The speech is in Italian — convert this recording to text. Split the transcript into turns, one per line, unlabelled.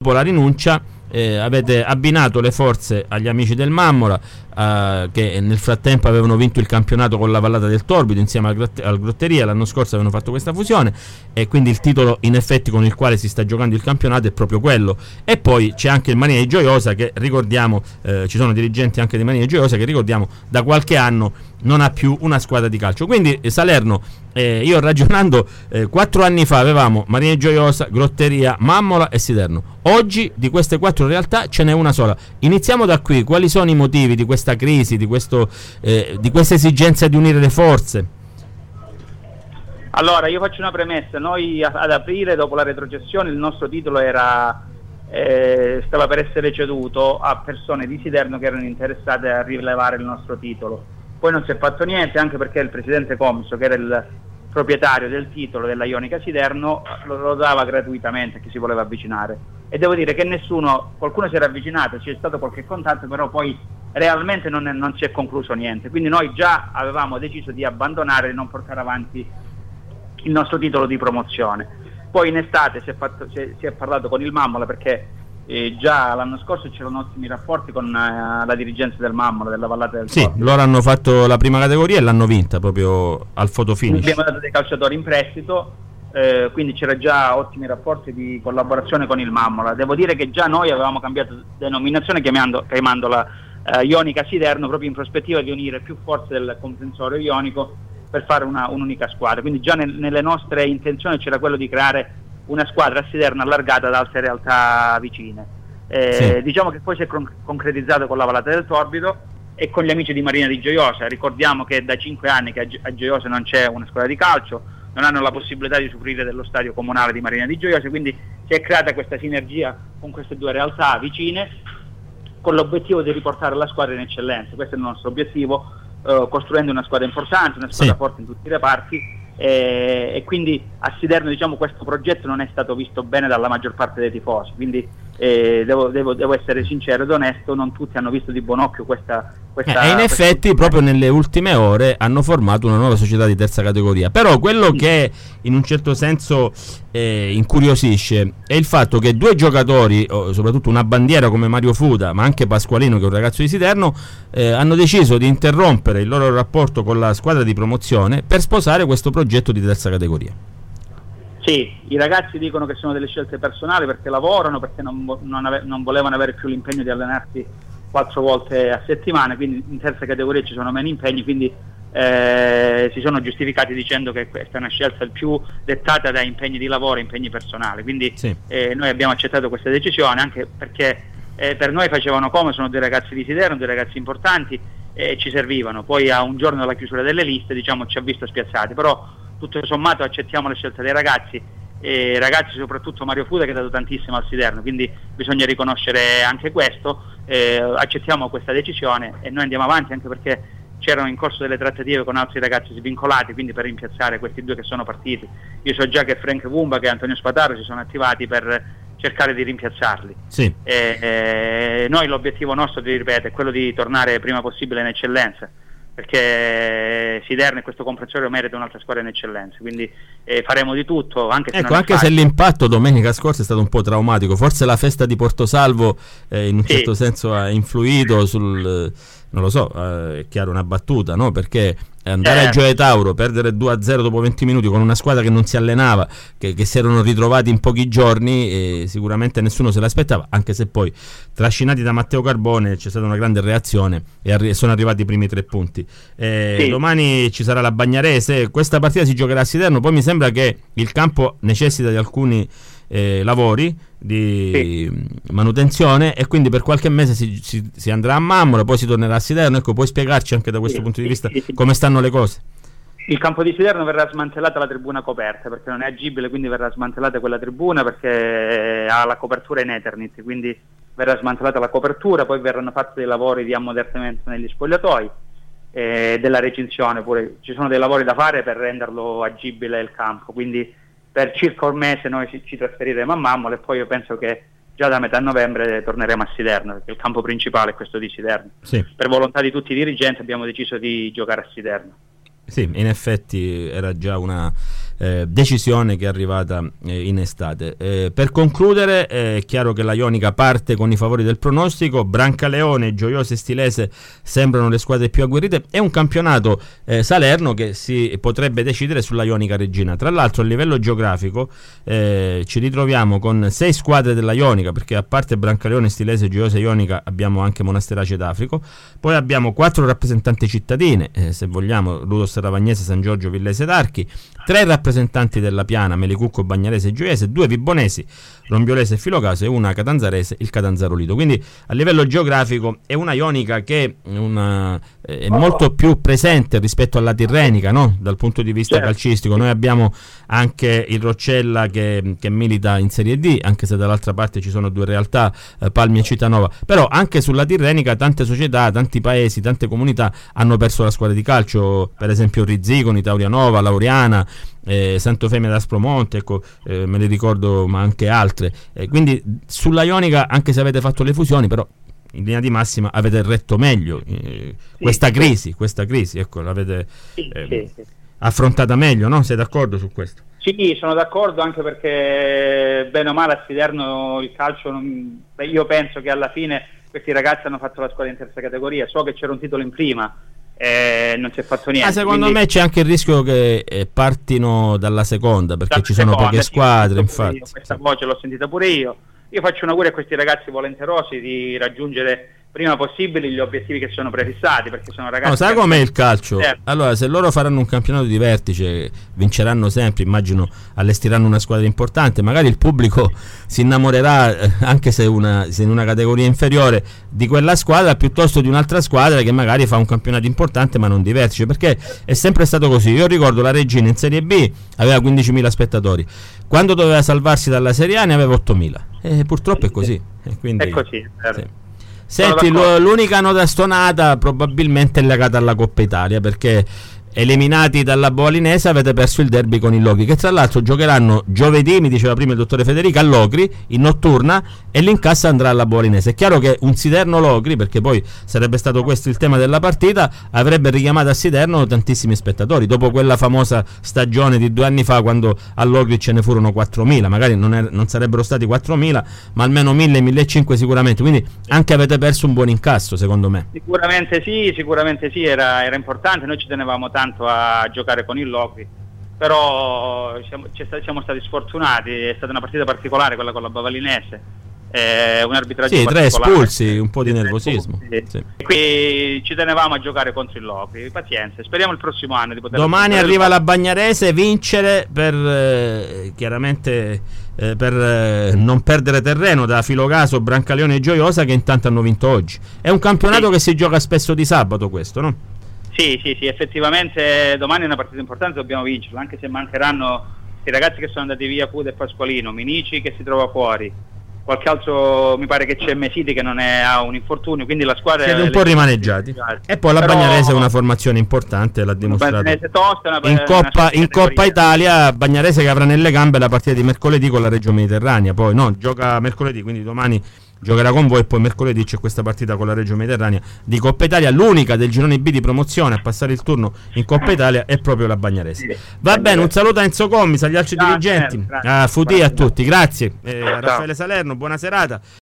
dopo la rinuncia avete abbinato le forze agli amici del Mammola, che nel frattempo avevano vinto il campionato con la Vallata del Torbido insieme al Grotteria. L'anno scorso avevano fatto questa fusione e quindi il titolo in effetti con il quale si sta giocando il campionato è proprio quello. E poi c'è anche il Marina di Gioiosa, che ricordiamo, ci sono dirigenti anche di Marina di Gioiosa che ricordiamo da qualche anno non ha più una squadra di calcio. Quindi Salerno, io ragionando 4 anni fa avevamo Marina di Gioiosa, Grotteria, Mammola e Siderno. Oggi di queste 4 realtà ce n'è una sola. Iniziamo da qui: quali sono i motivi di questa crisi, di questa esigenza di unire le forze?
Allora, io faccio una premessa. Noi ad aprile, dopo la retrocessione, il nostro titolo stava per essere ceduto a persone di Siderno che erano interessate a rilevare il nostro titolo. Poi non si è fatto niente, anche perché il presidente Comso, che era il proprietario del titolo della Ionica Siderno, lo dava gratuitamente a chi si voleva avvicinare. E devo dire che qualcuno si era avvicinato, c'è stato qualche contatto, però poi realmente non si è concluso niente. Quindi noi già avevamo deciso di abbandonare e non portare avanti il nostro titolo di promozione. Poi in estate si è parlato con il Mammola, perché già l'anno scorso c'erano ottimi rapporti con la dirigenza del Mammola, della Vallata del Torbido.
Sì, loro hanno fatto la prima categoria e l'hanno vinta proprio al fotofinish.
Abbiamo dato dei calciatori in prestito, quindi c'era già ottimi rapporti di collaborazione con il Mammola. Devo dire che già noi avevamo cambiato denominazione chiamandola Ionica Siderno, proprio in prospettiva di unire più forze del comprensorio ionico per fare un'unica squadra. Quindi già nelle nostre intenzioni c'era quello di creare una squadra a Siderno allargata ad altre realtà vicine.
Sì.
Diciamo che poi si è concretizzato con la Vallata del Torbido e con gli amici di Marina di Gioiosa. Ricordiamo che da 5 anni che a Gioiosa non c'è una squadra di calcio, non hanno la possibilità di usufruire dello stadio comunale di Marina di Gioiosa, quindi si è creata questa sinergia con queste 2 realtà vicine, con l'obiettivo di riportare la squadra in eccellenza. Questo è il nostro obiettivo, costruendo una squadra importante, una squadra forte in tutti i reparti, e quindi a Siderno, diciamo, questo progetto non è stato visto bene dalla maggior parte dei tifosi, quindi devo essere sincero ed onesto, non tutti hanno visto di buon occhio questa
e in effetti proprio nelle ultime ore hanno formato una nuova società di terza categoria. Però quello che in un certo senso incuriosisce è il fatto che 2 giocatori, soprattutto una bandiera come Mario Fuda, ma anche Pasqualino, che è un ragazzo di Siderno, hanno deciso di interrompere il loro rapporto con la squadra di promozione per sposare questo progetto di terza categoria.
Sì, i ragazzi dicono che sono delle scelte personali, perché lavorano, perché non volevano avere più l'impegno di allenarsi 4 volte a settimana, quindi in terza categoria ci sono meno impegni, quindi si sono giustificati dicendo che questa è una scelta più dettata da impegni di lavoro e impegni personali. Quindi noi abbiamo accettato questa decisione, anche perché per noi facevano comodo, sono 2 ragazzi di Siderno, 2 ragazzi importanti, e ci servivano. Poi a un giorno della chiusura delle liste, diciamo, ci ha visto spiazzati, però tutto sommato accettiamo le scelte dei ragazzi, e ragazzi, soprattutto Mario Fuda, che ha dato tantissimo al Siderno, quindi bisogna riconoscere anche questo. Accettiamo questa decisione e noi andiamo avanti, anche perché c'erano in corso delle trattative con altri ragazzi svincolati, quindi per rimpiazzare questi 2 che sono partiti. Io so già che Frank Wumba e Antonio Spataro si sono attivati per cercare di rimpiazzarli.
Sì.
Noi l'obiettivo nostro, ti ripeto, è quello di tornare prima possibile in eccellenza, perché Siderno e questo comprensorio merita un'altra squadra in eccellenza, quindi faremo di tutto, anche se
l'impatto domenica scorsa è stato un po' traumatico. Forse la festa di Portosalvo in un certo senso ha influito sul, non lo so, è chiaro, una battuta, no? Perché andare a Gioia Tauro, perdere 2-0 dopo 20 minuti con una squadra che non si allenava, che si erano ritrovati in pochi giorni, sicuramente nessuno se l'aspettava, anche se poi trascinati da Matteo Carbone c'è stata una grande reazione e sono arrivati i primi 3 punti. Domani ci sarà la Bagnarese, questa partita si giocherà a Siderno, poi mi sembra che il campo necessita di alcuni lavori di manutenzione, e quindi per qualche mese si andrà a Mammola, poi si tornerà a Siderno. Ecco, puoi spiegarci anche da questo punto di vista come stanno le cose?
Il campo di Siderno verrà smantellata la tribuna coperta, perché non è agibile, quindi verrà smantellata quella tribuna, perché ha la copertura in Eternit, quindi verrà smantellata la copertura, poi verranno fatti dei lavori di ammodernamento negli spogliatoi, della recinzione pure. Ci sono dei lavori da fare per renderlo agibile il campo, quindi per circa un mese noi ci trasferiremo a Mammola, e poi io penso che già da metà novembre torneremo a Siderno, perché il campo principale è questo di Siderno.
Sì.
Per volontà di tutti i dirigenti abbiamo deciso di giocare a Siderno.
Sì, in effetti era già una decisione che è arrivata in estate. Per concludere, è chiaro che la Ionica parte con i favori del pronostico. Brancaleone, Gioiosa e Stilese sembrano le squadre più agguerrite. È un campionato Salerno che si potrebbe decidere sulla Ionica Regina. Tra l'altro, a livello geografico ci ritroviamo con 6 squadre della Ionica, perché a parte Brancaleone, Stilese, Gioiosa e Ionica abbiamo anche Monasterace d'Africo. Poi abbiamo 4 rappresentanti cittadine, se vogliamo, Ludos Ravagnese, San Giorgio, Villese d'Archi, 3 rappresentanti della Piana, Melicucco, Bagnarese e Gioiese, 2 vibonesi, Rombiolese e Filocaso, e una catanzarese, il Catanzaro Lido. Quindi a livello geografico è una Ionica che è molto più presente rispetto alla Tirrenica, no? Dal punto di vista calcistico. Noi abbiamo anche il Roccella che milita in Serie D, anche se dall'altra parte ci sono 2 realtà, Palmi e Cittànova, però anche sulla Tirrenica tante società, tanti paesi, tante comunità hanno perso la squadra di calcio, per esempio Rizziconi, Taurianova, Lauriana, Sant'Eufemia d'Aspromonte, ecco, me le ricordo, ma anche altre. Quindi sulla Ionica, anche se avete fatto le fusioni, però in linea di massima avete retto meglio questa crisi, ecco, l'avete affrontata meglio, no? Sei d'accordo su questo?
Sì, sono d'accordo, anche perché bene o male a Siderno il calcio io penso che alla fine questi ragazzi hanno fatto la squadra in terza categoria. So che c'era un titolo in prima, non si è fatto niente.
Secondo me c'è anche il rischio che partino dalla seconda, perché ci sono poche squadre, infatti.
Questa voce l'ho sentita pure io. Io faccio un augurio a questi ragazzi volenterosi di raggiungere prima possibile gli obiettivi che sono prefissati, perché sono ragazzi.
No, sai com'è il calcio? Allora, se loro faranno un campionato di vertice, vinceranno sempre, immagino allestiranno una squadra importante, magari il pubblico si innamorerà, anche se in una categoria inferiore, di quella squadra piuttosto di un'altra squadra che magari fa un campionato importante ma non di vertice, perché è sempre stato così. Io ricordo la Regina in Serie B aveva 15.000 spettatori, quando doveva salvarsi dalla Serie A ne aveva 8.000, e purtroppo è così. Quindi,
è così,
sì. Senti, l'unica nota stonata probabilmente è legata alla Coppa Italia, perché eliminati dalla Boalinese avete perso il derby con il Locri, che tra l'altro giocheranno giovedì, mi diceva prima il dottore Federica, a Locri in notturna, e l'incassa andrà alla Boalinese. È chiaro che un Siderno Locri, perché poi sarebbe stato questo il tema della partita, avrebbe richiamato a Siderno tantissimi spettatori, dopo quella famosa stagione di 2 anni fa, quando a Locri ce ne furono 4.000, magari non sarebbero stati 4.000, ma almeno 1.000-1.500 sicuramente. Quindi anche avete perso un buon incasso, secondo me.
Sicuramente sì, era importante. Noi ci tenevamo tanto a giocare con il Locri, però siamo stati sfortunati. È stata una partita particolare quella con la Boalinese, un arbitraggio particolare,
3 espulsi, un po' di nervosismo.
Sì. Qui ci tenevamo a giocare contro il Locri, pazienza, speriamo il prossimo anno di poter.
Domani arriva la Bagnarese, vincere per chiaramente per non perdere terreno da Filocaso, Brancaleone e Gioiosa, che intanto hanno vinto oggi. È un campionato che si gioca spesso di sabato, questo, no?
Sì, effettivamente domani è una partita importante, dobbiamo vincerla, anche se mancheranno i ragazzi che sono andati via, Pude e Pasqualino, Minici che si trova fuori, qualche altro, mi pare che c'è Mesiti che non ha un infortunio, quindi la squadra
siete un po' rimaneggiati. E poi la Bagnarese è una formazione importante, l'ha dimostrato in Coppa Italia. Bagnarese che avrà nelle gambe la partita di mercoledì con la Reggio Mediterranea, poi gioca mercoledì, quindi domani giocherà con voi, e poi mercoledì c'è questa partita con la Reggio Mediterranea di Coppa Italia, l'unica del girone B di promozione a passare il turno in Coppa Italia è proprio la Bagnarese. Va bene, un saluto a Enzo Commis, agli altri dirigenti, a Futi, a tutti, grazie. A Raffaele Salerno, buona serata.